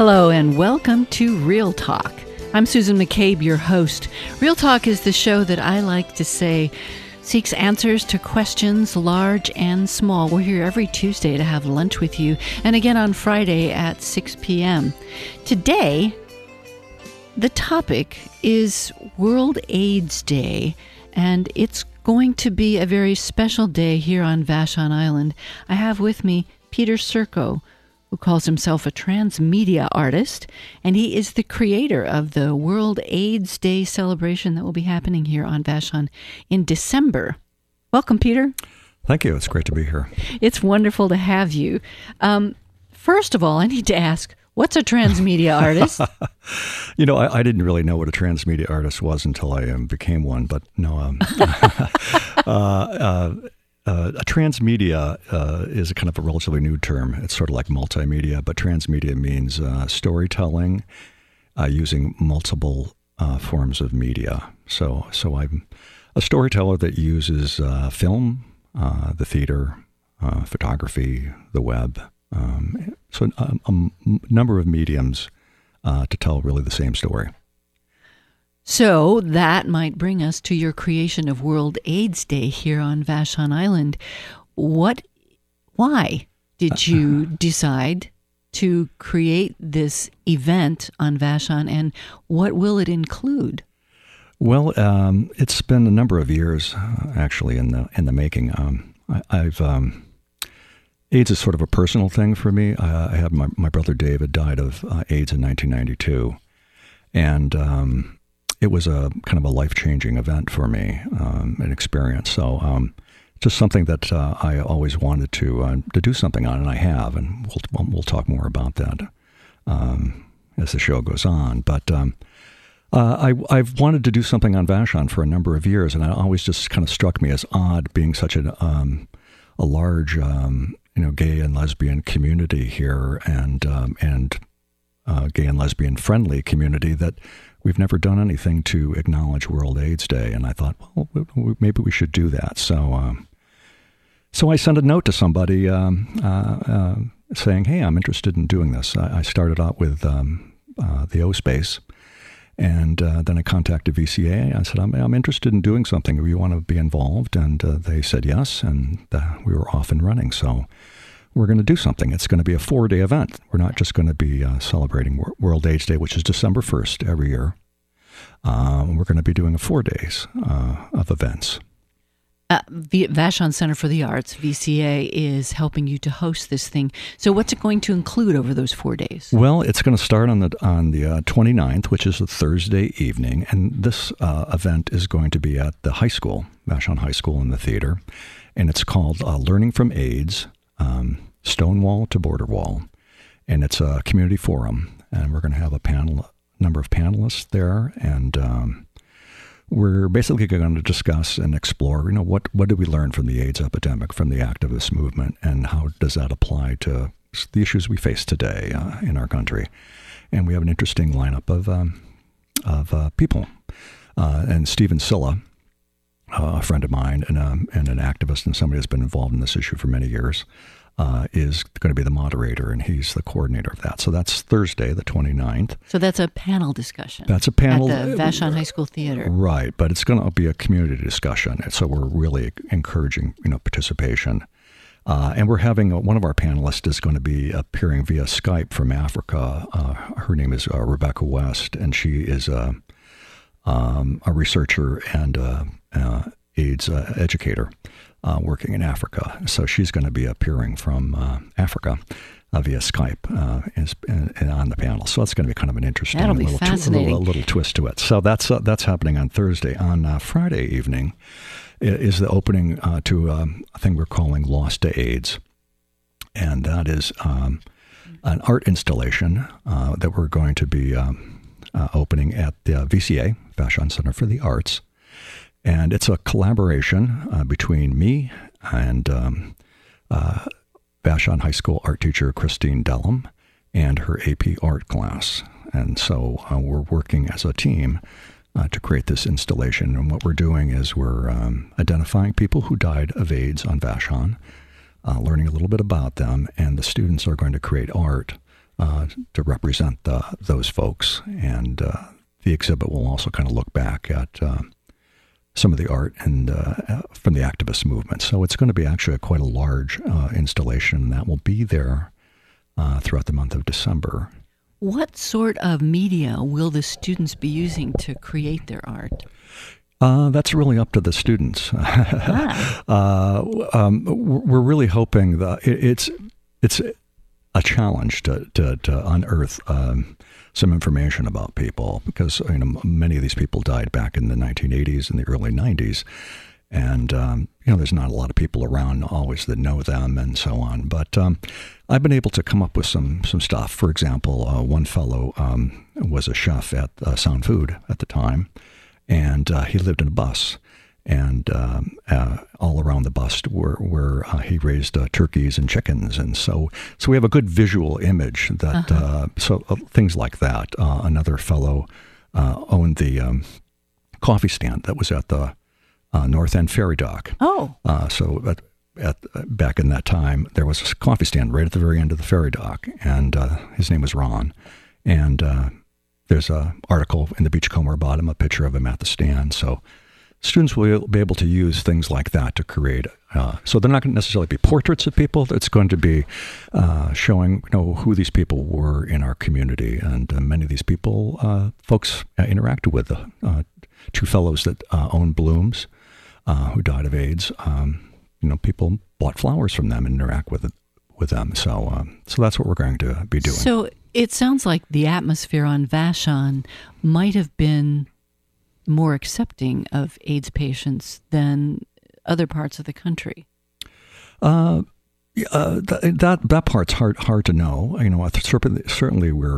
Hello and welcome to Real Talk. I'm Susan McCabe, your host. Real Talk is the show that I like to say seeks answers to questions large and small. We're here every Tuesday to have lunch with you, and again on Friday at 6 p.m. Today, the topic is World AIDS Day, and it's going to be a very special day here on Vashon Island. I have with me Peter Serko, who calls himself a transmedia artist, and he is the creator of the World AIDS Day celebration that will be happening here on Vashon in December. Welcome, Peter. Thank you. It's great to be here. It's wonderful to have you. First of all, I need to ask, what's a transmedia artist? You know, I didn't really know what a transmedia artist was until I became one, but no. A transmedia is a kind of a relatively new term. It's sort of like multimedia, but transmedia means storytelling using multiple forms of media. So I'm a storyteller that uses film, the theater, photography, the web. So a number of mediums to tell really the same story. So that might bring us to your creation of World AIDS Day here on Vashon Island. Why did you decide to create this event on Vashon, and what will it include? Well, it's been a number of years, actually, in the making. AIDS is sort of a personal thing for me. I have my brother David died of AIDS in 1992, and it was a kind of a life-changing event for me, an experience. So just something that I always wanted to do something on, and I have, and we'll talk more about that as the show goes on. But I've wanted to do something on Vashon for a number of years, and it always just kind of struck me as odd, being such a large gay and lesbian community here, and gay and lesbian friendly community, that we've never done anything to acknowledge World AIDS Day. And I thought, well, maybe we should do that. So I sent a note to somebody saying, hey, I'm interested in doing this. I started out with the O Space, and then I contacted VCA. I said, I'm interested in doing something. Do you want to be involved? And they said yes, and we were off and running. So we're going to do something. It's going to be a 4-day event. We're not just going to be celebrating World AIDS Day, which is December 1st every year. We're going to be doing 4 days of events. Vashon Center for the Arts, VCA, is helping you to host this thing. So what's it going to include over those 4 days? Well, it's going to start on the 29th, which is a Thursday evening. And this event is going to be at the high school, Vashon High School, in the theater. And it's called Learning from AIDS, Stonewall to Border Wall. And it's a community forum. And we're going to have a number of panelists there. And we're basically going to discuss and explore, what did we learn from the AIDS epidemic, from the activist movement, and how does that apply to the issues we face today in our country. And we have an interesting lineup of people. And Stephen Silla, a friend of mine and an activist and somebody who's been involved in this issue for many years, is going to be the moderator, and he's the coordinator of that. So that's Thursday, the 29th. So that's a panel discussion. That's a panel. At the Vashon High School Theater. Right, but it's going to be a community discussion. So we're really encouraging, participation. And we're having one of our panelists is going to be appearing via Skype from Africa. Her name is Rebecca West, and she is a researcher and AIDS educator working in Africa. So she's going to be appearing from Africa via Skype and on the panel. So that's going to be kind of an interesting little twist to it. So that's happening on Thursday. On Friday evening is the opening to a thing we're calling Lost to AIDS. And that is an art installation that we're going to be opening at the VCA, Vashon Center for the Arts. And it's a collaboration between me and Vashon High School art teacher Christine Dellum and her AP art class. And so we're working as a team to create this installation. And what we're doing is we're identifying people who died of AIDS on Vashon, learning a little bit about them, and the students are going to create art to represent those folks. And the exhibit will also kind of look back at some of the art and from the activist movement. So it's going to be actually quite a large installation that will be there throughout the month of December. What sort of media will the students be using to create their art? That's really up to the students. We're really hoping that it's a challenge to unearth some information about people, because many of these people died back in the 1980s and the early 90s, and there's not a lot of people around always that know them and so on. But I've been able to come up with some stuff. For example, one fellow was a chef at Sound Food at the time. And he lived in a bus, and all around the bus where he raised turkeys and chickens, and so we have a good visual image that things like that. Another fellow owned the coffee stand that was at the North End Ferry Dock. Oh, so back in that time, there was a coffee stand right at the very end of the ferry dock, and his name was Ron, and there's an article in the Beachcomber about him, a picture of him at the stand. So students will be able to use things like that to create. So they're not going to necessarily be portraits of people. It's going to be showing who these people were in our community. And many of these people, folks interacted with. Two fellows that own Blooms, who died of AIDS. People bought flowers from them and interact with them. So that's what we're going to be doing. So it sounds like the atmosphere on Vashon might have been more accepting of AIDS patients than other parts of the country. That part's hard to know. Certainly we're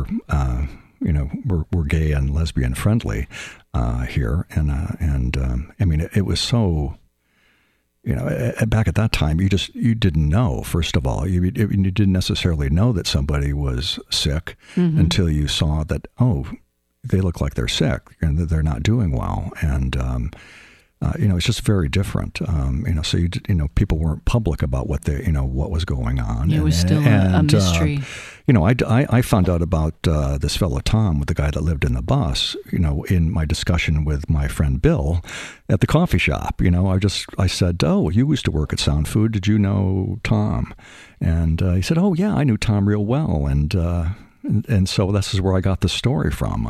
gay and lesbian friendly here, and it was so. Back at that time, you didn't know. First of all, you didn't necessarily know that somebody was sick until you saw that, they look like they're sick and that they're not doing well, and it's just very different. So people weren't public about what what was going on. It was still a mystery. I found out about this fellow Tom, with the guy that lived in the bus, in my discussion with my friend Bill at the coffee shop. I said, "Oh, you used to work at Sound Food. Did you know Tom?" And he said, "Oh, yeah, I knew Tom real well." And so this is where I got the story from.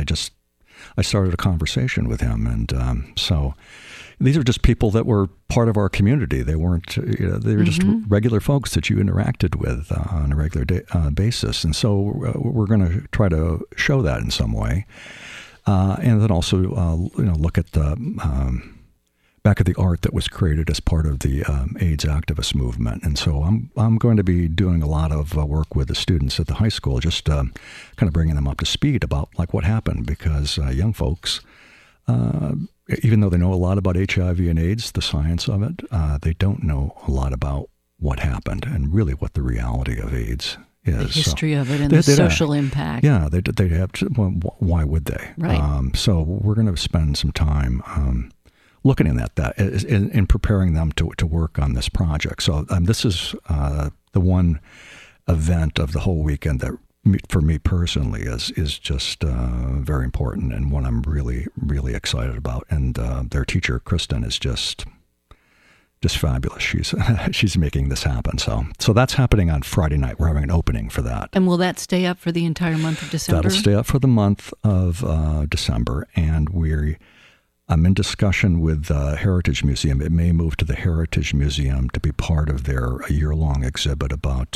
I started a conversation with him, and so these are just people that were part of our community. They weren't, they were just regular folks that you interacted with on a regular basis. And so we're going to try to show that in some way, and then also look at the back at the art that was created as part of the AIDS activist movement. And so I'm going to be doing a lot of work with the students at the high school, just kind of bringing them up to speed about what happened, because young folks, even though they know a lot about HIV and AIDS, the science of it, they don't know a lot about what happened and really what the reality of AIDS is. The history of it and the social impact. Yeah, they have to, why would they? Right. So we're going to spend some time looking at that in preparing them to work on this project. So this is the one event of the whole weekend that, for me personally, is just very important, and one I'm really, really excited about. And their teacher, Kristen, is just fabulous. She's making this happen. So that's happening on Friday night. We're having an opening for that. And will that stay up for the entire month of December? That'll stay up for the month of December, and I'm in discussion with the Heritage Museum. It may move to the Heritage Museum to be part of their year-long exhibit about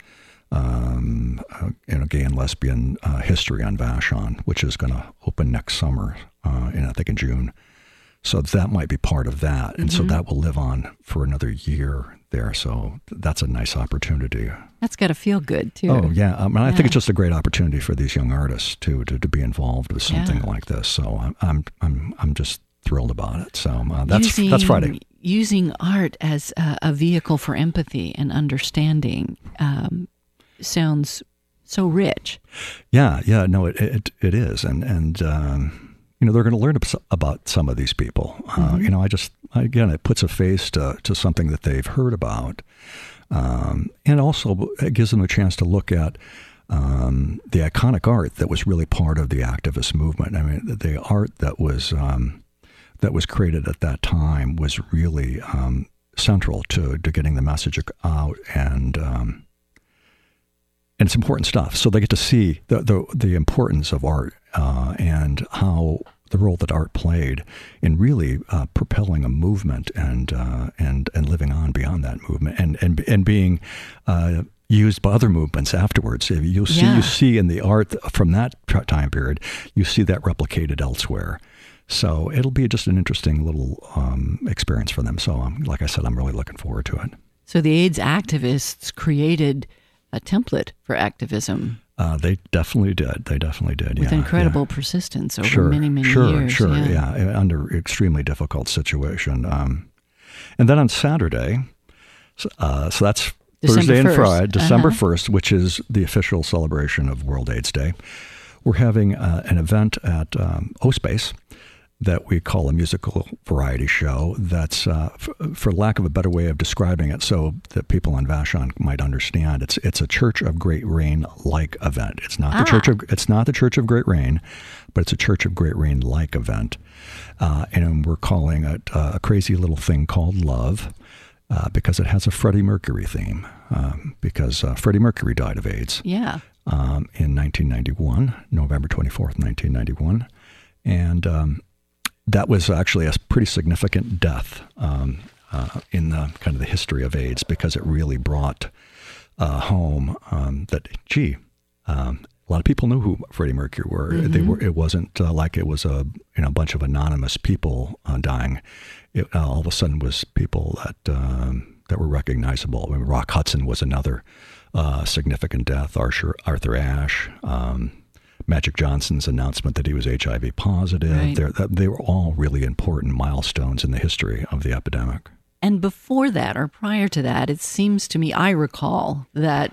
gay and lesbian history on Vashon, which is going to open next summer, I think in June. So that might be part of that, and so that will live on for another year there. So that's a nice opportunity. That's got to feel good too. Oh yeah, I think it's just a great opportunity for these young artists to be involved with something like this. So I'm just thrilled about it. So that's Friday. Using art as a vehicle for empathy and understanding sounds so rich. Yeah, no, it is, and they're going to learn about some of these people. It puts a face to something that they've heard about, and also it gives them a chance to look at the iconic art that was really part of the activist movement. I mean, the art that was created at that time was really central to getting the message out, and it's important stuff. So they get to see the importance of art and how the role that art played in really propelling a movement and living on beyond that movement and being used by other movements afterwards. You see in the art from that time period, you see that replicated elsewhere. So it'll be just an interesting little experience for them. So like I said, I'm really looking forward to it. So the AIDS activists created a template for activism. They definitely did. With incredible persistence over many years. Sure, under extremely difficult situation. And then on Saturday, so that's Thursday and Friday, December 1st, which is the official celebration of World AIDS Day. We're having an event at O-Space that we call a musical variety show. That's, for lack of a better way of describing it, so that people on Vashon might understand, it's a Church of Great Rain-like event. It's not the Church of Great Rain, but it's a Church of Great Rain-like event, and we're calling it a crazy little thing called Love, because it has a Freddie Mercury theme, because Freddie Mercury died of AIDS. Yeah. In 1991, November 24th, 1991, and that was actually a pretty significant death in the kind of the history of AIDS, because it really brought home that, a lot of people knew who Freddie Mercury were. Mm-hmm. It wasn't like it was a bunch of anonymous people dying. It all of a sudden was people that were recognizable. I mean, Rock Hudson was another significant death. Arthur Ashe. Magic Johnson's announcement that he was HIV positive. Right. They were all really important milestones in the history of the epidemic. And before that, or prior to that, it seems to me, I recall that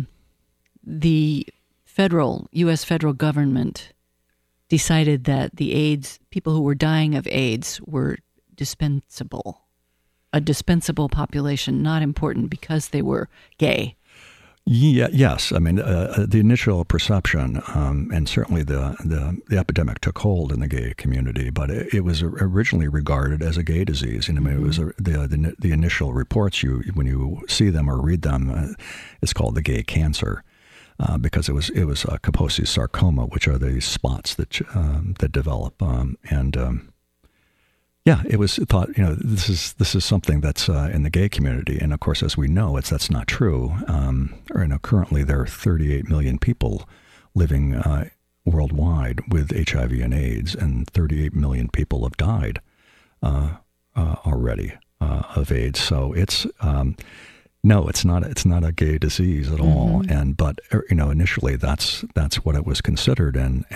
the U.S. federal government decided that the AIDS, people who were dying of AIDS were dispensable. A dispensable population, not important because they were gay. Yes. I mean, the initial perception, and certainly the epidemic took hold in the gay community, but it was originally regarded as a gay disease. And I mean, it was the initial reports. When you see them or read them, it's called the gay cancer, because it was Kaposi sarcoma, which are these spots that develop, Yeah, it was thought, this is something that's in the gay community. And of course, as we know, that's not true. Currently there are 38 million people living worldwide with HIV and AIDS, and 38 million people have died already of AIDS. So it's it's not a gay disease at all. But initially that's what it was considered,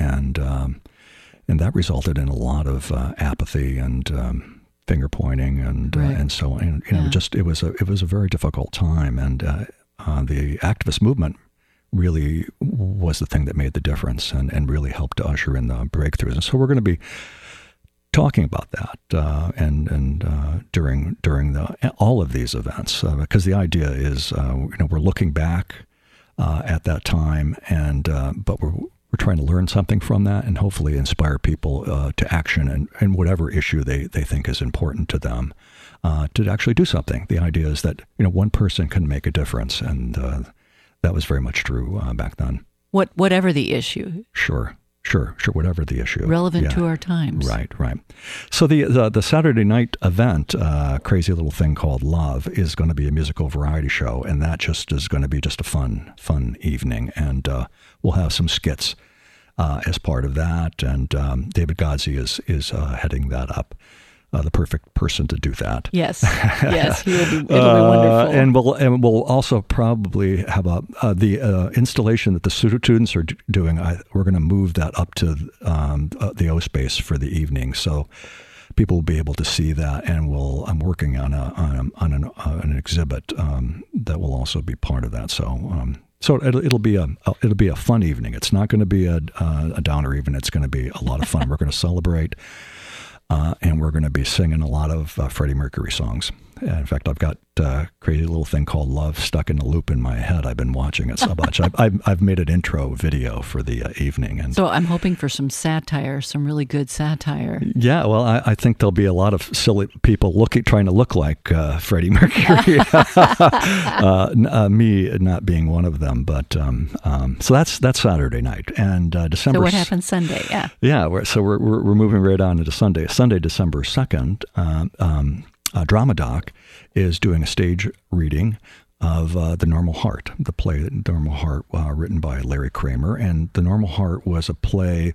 and that resulted in a lot of apathy and finger pointing and so on. It was a very difficult time, and the activist movement really was the thing that made the difference and really helped to usher in the breakthroughs. And so we're going to be talking about that during all of these events, because the idea is we're looking back at that time, but we're trying to learn something from that and hopefully inspire people to action and whatever issue they think is important to them, to actually do something. The idea is that one person can make a difference, and that was very much true back then. Whatever the issue. Sure. Whatever the issue. Relevant to our times. Right. So the Saturday night event, crazy little thing called Love, is going to be a musical variety show, and that just is going to be just a fun evening, and we'll have some skits as part of that, and David Godsey is heading that up. The perfect person to do that. Yes, it'll be wonderful. And we'll also probably have the installation that the students are doing. We're going to move that up to the O-Space for the evening, so people will be able to see that. And I'm working on an exhibit that will also be part of that. So it'll be a fun evening. It's not going to be a downer evening. It's going to be a lot of fun. We're going to celebrate. And we're going to be singing a lot of Freddie Mercury songs. In fact, I've got a crazy little thing called Love stuck in a loop in my head. I've been watching it so much. I've made an intro video for the evening. And so I'm hoping for some satire, some really good satire. Yeah, well, I think there'll be a lot of silly people trying to look like Freddie Mercury. Me not being one of them. But so that's Saturday night. And December. So what happens Sunday? Yeah. Yeah, we're moving right on into Sunday. Sunday, December 2nd, Drama Doc is doing a stage reading of The Normal Heart, the play The Normal Heart, written by Larry Kramer. And The Normal Heart was a play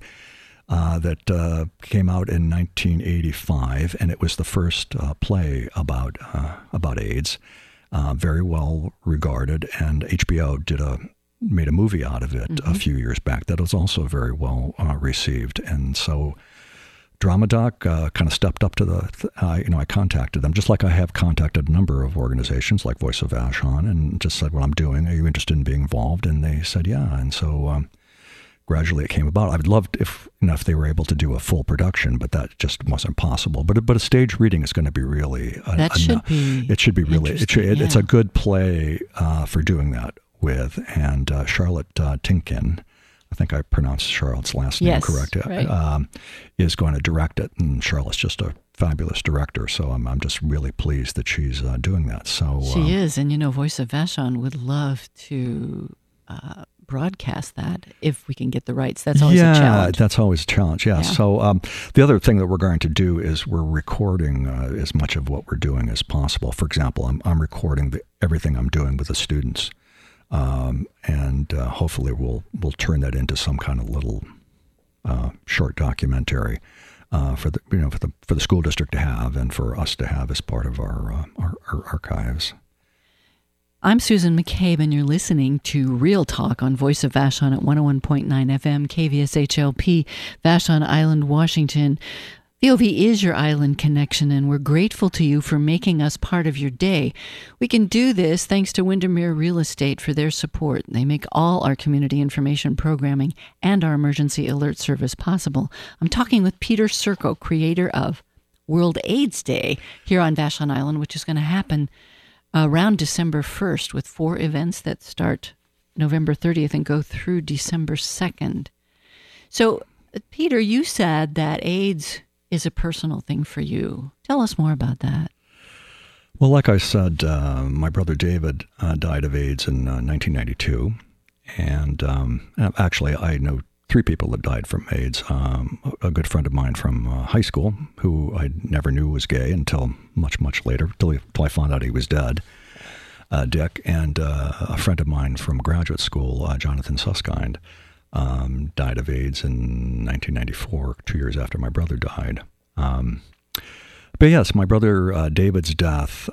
that came out in 1985, and it was the first play about AIDS, very well regarded. And HBO made a movie out of it a few years back that was also very well received. And so Drama Doc kind of stepped up to I contacted them, just like I have contacted a number of organizations like Voice of Vashon, and just said what I'm doing. Are you interested in being involved? And they said, yeah. And so gradually it came about. I would love if they were able to do a full production, but that just wasn't possible. But a stage reading is going to be really it should be really it's a good play for doing that with. And Charlotte Tinkin, I think I pronounced Charlotte's last name correct, right. Is going to direct it. And Charlotte's just a fabulous director, so I'm just really pleased that she's doing that. So she is, and Voice of Vashon would love to broadcast that if we can get the rights. That's always a challenge. That's always a challenge. Yeah. So the other thing that we're going to do is we're recording as much of what we're doing as possible. For example, I'm recording everything I'm doing with the students. And hopefully we'll turn that into some kind of little short documentary for the school district to have and for us to have as part of our archives. I'm Susan McCabe, and you're listening to Real Talk on Voice of Vashon at 101.9 FM, KVSHLP, Vashon Island, Washington. VOV is your island connection, and we're grateful to you for making us part of your day. We can do this thanks to Windermere Real Estate for their support. They make all our community information programming and our emergency alert service possible. I'm talking with Peter Serko, creator of World AIDS Day here on Vashon Island, which is going to happen around December 1st with 4 events that start November 30th and go through December 2nd. So, Peter, you said that AIDS is a personal thing for you. Tell us more about that. Well, like I said, my brother David died of AIDS in 1992. And actually, I know 3 people that died from AIDS. A good friend of mine from high school, who I never knew was gay until much, much later, till I found out he was dead, Dick. And a friend of mine from graduate school, Jonathan Susskind, died of AIDS in 1994, 2 years after my brother died. But yes, my brother David's death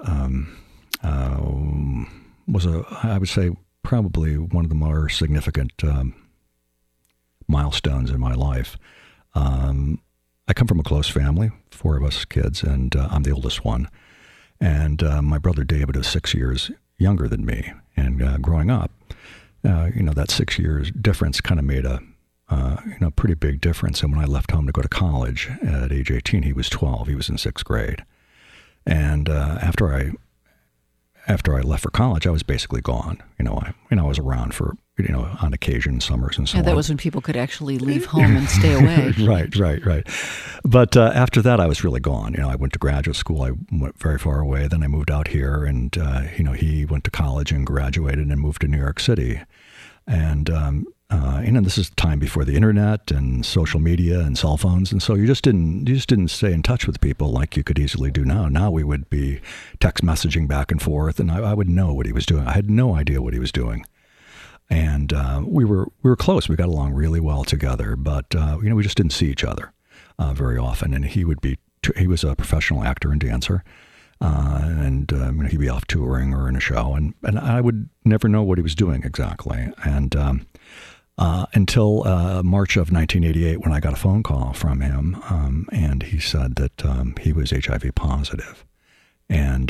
was I would say, probably one of the more significant milestones in my life. I come from a close family, 4 of us kids, and I'm the oldest one. And my brother David is 6 years younger than me. And growing up, that 6 years difference kind of made a pretty big difference. And when I left home to go to college at age 18, he was 12. He was in 6th grade. And after I left for college, I was basically gone. I was around for on occasion, summers and so on. That was when people could actually leave home and stay away. Right. But after that, I was really gone. I went to graduate school. I went very far away. Then I moved out here, and he went to college and graduated and moved to New York City. And this is time before the internet and social media and cell phones, and so you just didn't stay in touch with people like you could easily do now. Now we would be text messaging back and forth, and I would know what he was doing. I had no idea what he was doing. And we were close. We got along really well together, but we just didn't see each other very often. And he was a professional actor and dancer, and he'd be off touring or in a show, and I would never know what he was doing exactly. And until March of 1988, when I got a phone call from him, and he said that he was HIV positive. And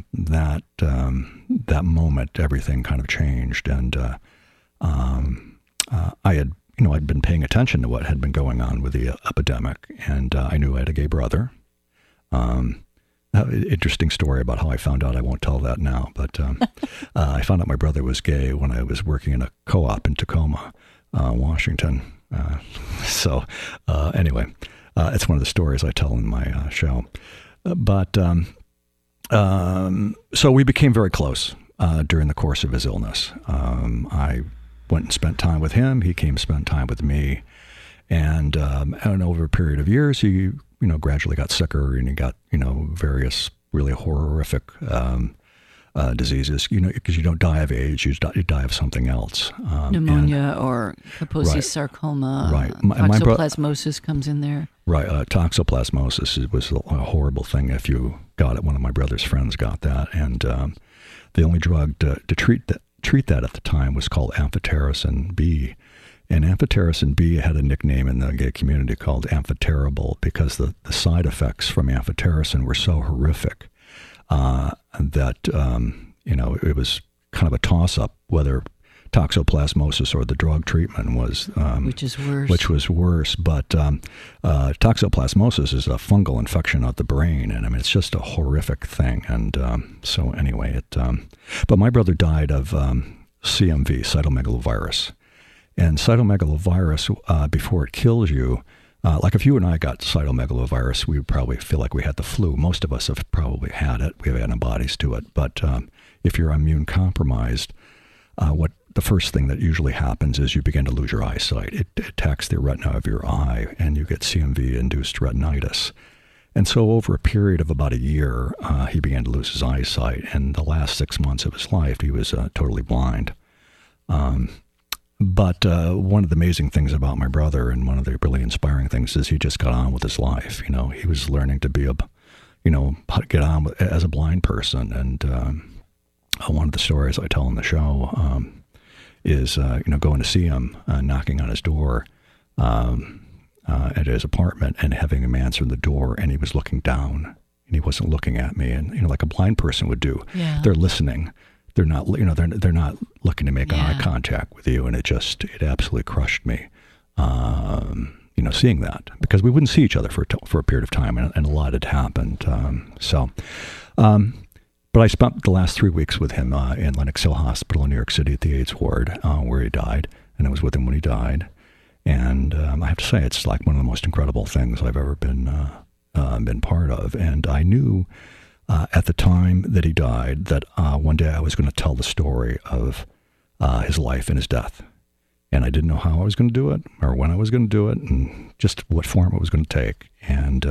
that moment, everything kind of changed. And I'd been paying attention to what had been going on with the epidemic, and I knew I had a gay brother. Interesting story about how I found out. I won't tell that now, but I found out my brother was gay when I was working in a co-op in Tacoma, Washington. Anyway, it's one of the stories I tell in my show. So we became very close during the course of his illness. I went and spent time with him. He came and spent time with me. And over a period of years, he gradually got sicker, and he got various really horrific diseases. Because you don't die of AIDS, you die of something else. Pneumonia or Kaposi's sarcoma. Right. Toxoplasmosis comes in there. Right. Toxoplasmosis was a horrible thing if you got it. One of my brother's friends got that, and the only drug to treat that at the time was called amphotericin B. And amphotericin B had a nickname in the gay community called amphoterrible because the side effects from amphotericin were so horrific that it was kind of a toss-up whether toxoplasmosis or the drug treatment was which was worse. But toxoplasmosis is a fungal infection of the brain, and I mean it's just a horrific thing. And so anyway, but my brother died of CMV, cytomegalovirus. And cytomegalovirus, before it kills you, like if you and I got cytomegalovirus, we would probably feel like we had the flu. Most of us have probably had it. We have antibodies to it. But if you're immune compromised, the first thing that usually happens is you begin to lose your eyesight. It attacks the retina of your eye, and you get CMV-induced retinitis. And so over a period of about a year, he began to lose his eyesight. And the last 6 months of his life, he was totally blind. But one of the amazing things about my brother, and one of the really inspiring things, is he just got on with his life. He was learning to be get on as a blind person. And one of the stories I tell in the show is, going to see him, knocking on his door at his apartment, and having him answer the door, and he was looking down, and he wasn't looking at me, and like a blind person would do. Yeah. They're listening. They're not, they're not looking to make eye contact with you, and it absolutely crushed me, seeing that, because we wouldn't see each other for a period of time, and a lot had happened. But I spent the last 3 weeks with him in Lenox Hill Hospital in New York City at the AIDS ward, where he died, and I was with him when he died, and I have to say it's like one of the most incredible things I've ever been part of, and I knew. At the time that he died, that one day I was going to tell the story of his life and his death. And I didn't know how I was going to do it, or when I was going to do it, and just what form it was going to take. And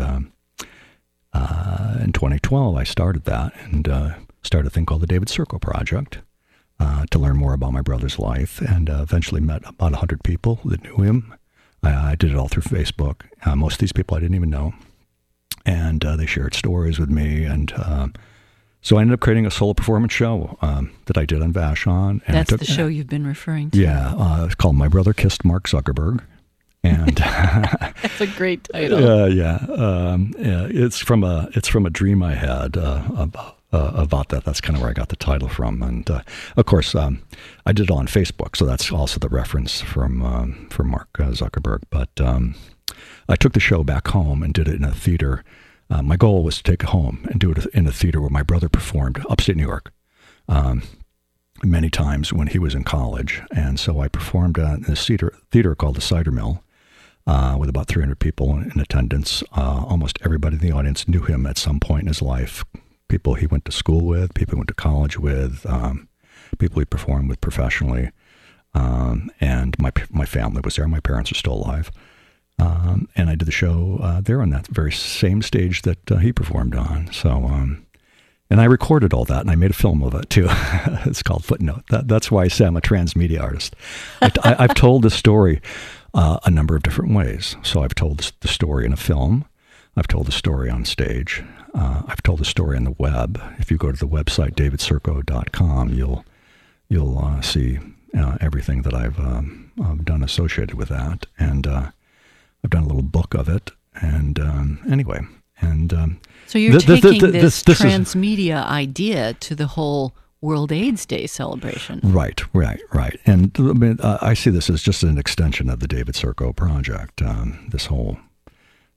in 2012, I started that, and started a thing called the David Serco Project to learn more about my brother's life, and eventually met about 100 people that knew him. I did it all through Facebook. Most of these people I didn't even know. And they shared stories with me, and so I ended up creating a solo performance show that I did on Vashon. And that's the show you've been referring to. Yeah, it's called My Brother Kissed Mark Zuckerberg, and that's a great title. It's from a dream I had about that. That's kind of where I got the title from, and of course I did it on Facebook, so that's also the reference from Mark Zuckerberg, but. I took the show back home and did it in a theater. My goal was to take it home and do it in a theater where my brother performed, upstate New York, many times when he was in college. And so I performed in this theater called the Cider Mill with about 300 people in attendance. Almost everybody in the audience knew him at some point in his life. People he went to school with, people he went to college with, people he performed with professionally. And my family was there. My parents are still alive. And I did the show there on that very same stage that he performed on. So, and I recorded all that, and I made a film of it too. It's called Footnote. That's why I say I'm a transmedia artist. I've told the story a number of different ways. So I've told the story in a film. I've told the story on stage. I've told the story on the web. If you go to the website davidserco.com, you'll see everything that I've done associated with that, and I've done a little book of it, and anyway, and so you're taking this transmedia idea to the whole World AIDS Day celebration. Right. And I mean, I see this as just an extension of the David Serco Project.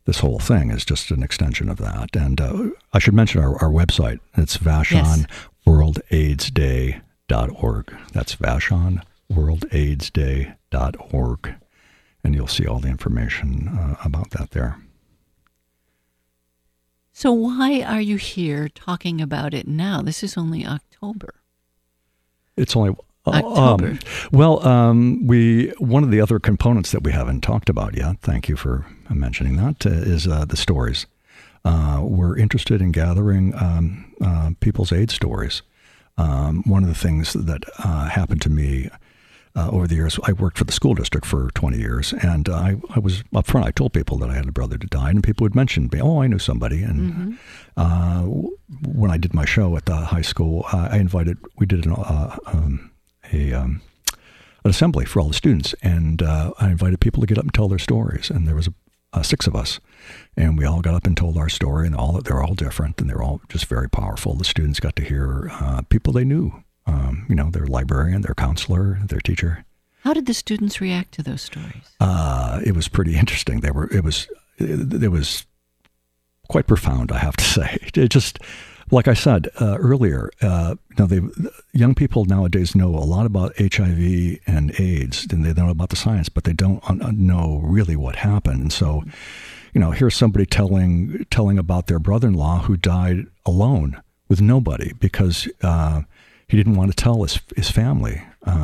this whole thing is just an extension of that. And I should mention our website. It's VashonWorldAIDSDay.org. That's VashonWorldAIDSDay.org. And you'll see all the information about that there. So why are you here talking about it now? This is only October. It's only October. One of the other components that we haven't talked about yet, thank you for mentioning that, is the stories. We're interested in gathering people's AIDS stories. One of the things that happened to me over the years, I worked for the school district for 20 years, and I was up front. I told people that I had a brother that died, and people would mention, "Oh, I knew somebody." And when I did my show at the high school, we did an assembly for all the students, and I invited people to get up and tell their stories. And there was 6 of us, and we all got up and told our story, and they're all different, and they're all just very powerful. The students got to hear people they knew. Their librarian, their counselor, their teacher. How did the students react to those stories? It was pretty interesting. It was quite profound, I have to say. It just, like I said earlier, young people nowadays know a lot about HIV and AIDS, and they know about the science, but they don't know really what happened. And so, here's somebody telling about their brother-in-law who died alone with nobody because he didn't want to tell his family.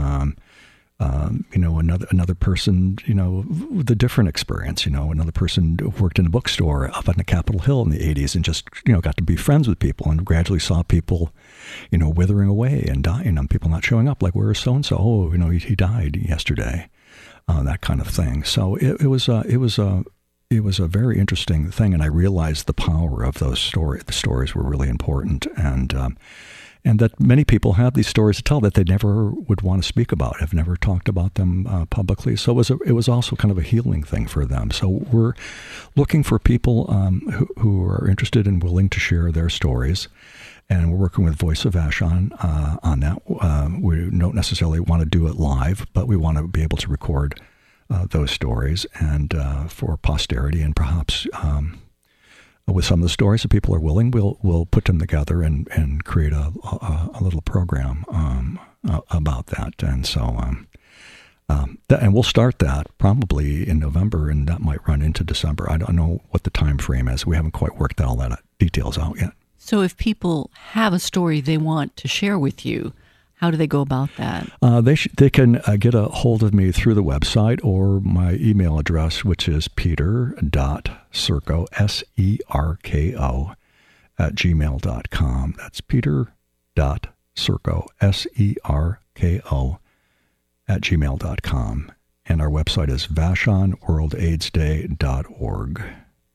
Another person, with a different experience. Another person worked in a bookstore up on the Capitol Hill in the 80s and just, got to be friends with people and gradually saw people, withering away and dying and people not showing up. Like, where is so-and-so? Oh, he died yesterday. That kind of thing. So it was a very interesting thing, and I realized the power of those stories. The stories were really important, and that many people have these stories to tell that they never would want to speak about, have never talked about them publicly. So it was also kind of a healing thing for them. So we're looking for people who are interested and willing to share their stories. And we're working with Voice of Vashon on that. We don't necessarily want to do it live, but we want to be able to record those stories and for posterity, and perhaps with some of the stories, if people are willing, we'll put them together and create a little program about that. And so, and we'll start that probably in November, and that might run into December. I don't know what the time frame is. We haven't quite worked all that details out yet. So if people have a story they want to share with you, how do they go about that? They can get a hold of me through the website or my email address, which is peter.serko, SERKO, @gmail.com. That's peter.serko, SERKO, @gmail.com. And our website is VashonWorldAIDSDay.org.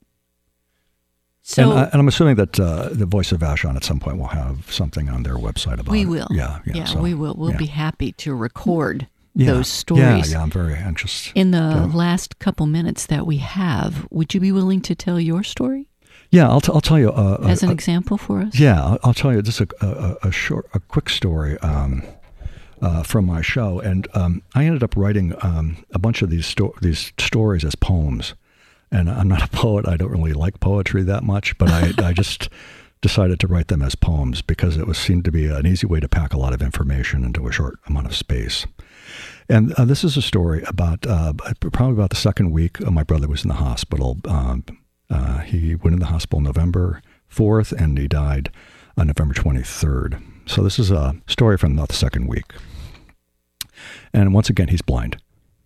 So, and I'm assuming that the Voice of Vashon at some point will have something on their website about it. We will. Yeah, so, we will. We'll be happy to record those stories. Yeah, I'm very anxious. In the last couple minutes that we have, would you be willing to tell your story? Yeah, I'll tell you. As an example for us? Yeah, I'll tell you just a quick story from my show. And I ended up writing a bunch of these stories as poems. And I'm not a poet. I don't really like poetry that much, but I just decided to write them as poems because it seemed to be an easy way to pack a lot of information into a short amount of space. And this is a story about probably about the second week my brother was in the hospital. He went in the hospital November 4th, and he died on November 23rd. So this is a story from about the second week. And once again, he's blind.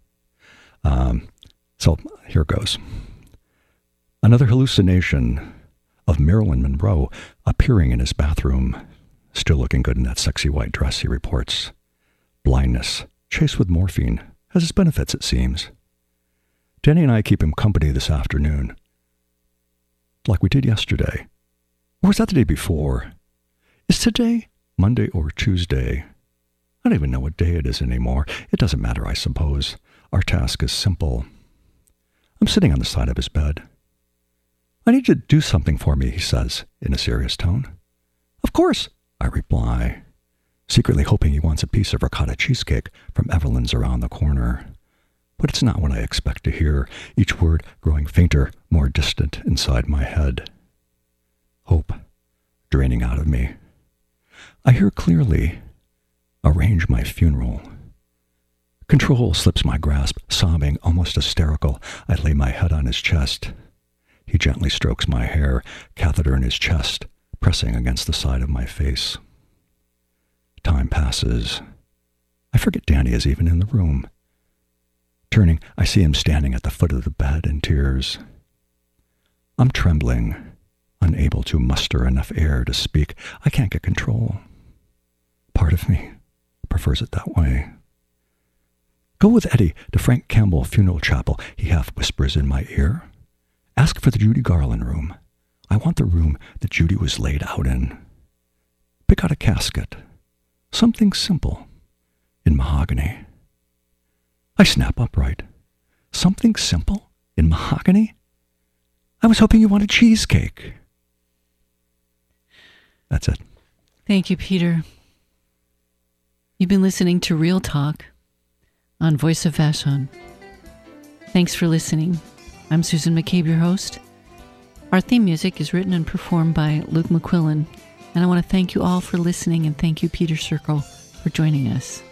So here goes. Another hallucination of Marilyn Monroe appearing in his bathroom. Still looking good in that sexy white dress, he reports. Blindness, chased with morphine, has its benefits, it seems. Danny and I keep him company this afternoon. Like we did yesterday. Or was that the day before? Is today Monday or Tuesday? I don't even know what day it is anymore. It doesn't matter, I suppose. Our task is simple. I'm sitting on the side of his bed. I need you to do something for me, he says, in a serious tone. Of course, I reply, secretly hoping he wants a piece of ricotta cheesecake from Evelyn's around the corner. but it's not what I expect to hear, each word growing fainter, more distant inside my head. Hope draining out of me. I hear clearly, arrange my funeral. Control slips my grasp, sobbing, almost hysterical. I lay my head on his chest. He gently strokes my hair, catheter in his chest, pressing against the side of my face. Time passes. I forget Danny is even in the room. Turning, I see him standing at the foot of the bed in tears. I'm trembling, unable to muster enough air to speak. I can't get control. Part of me prefers it that way. Go with Eddie to Frank Campbell Funeral Chapel, he half whispers in my ear. Ask for the Judy Garland room. I want the room that Judy was laid out in. Pick out a casket. Something simple. In mahogany. I snap upright. Something simple? In mahogany? I was hoping you wanted cheesecake. That's it. Thank you, Peter. You've been listening to Real Talk on Voice of Vashon. Thanks for listening. I'm Susan McCabe, your host. Our theme music is written and performed by Luke McQuillan, and I want to thank you all for listening, and thank you, Peter Circle, for joining us.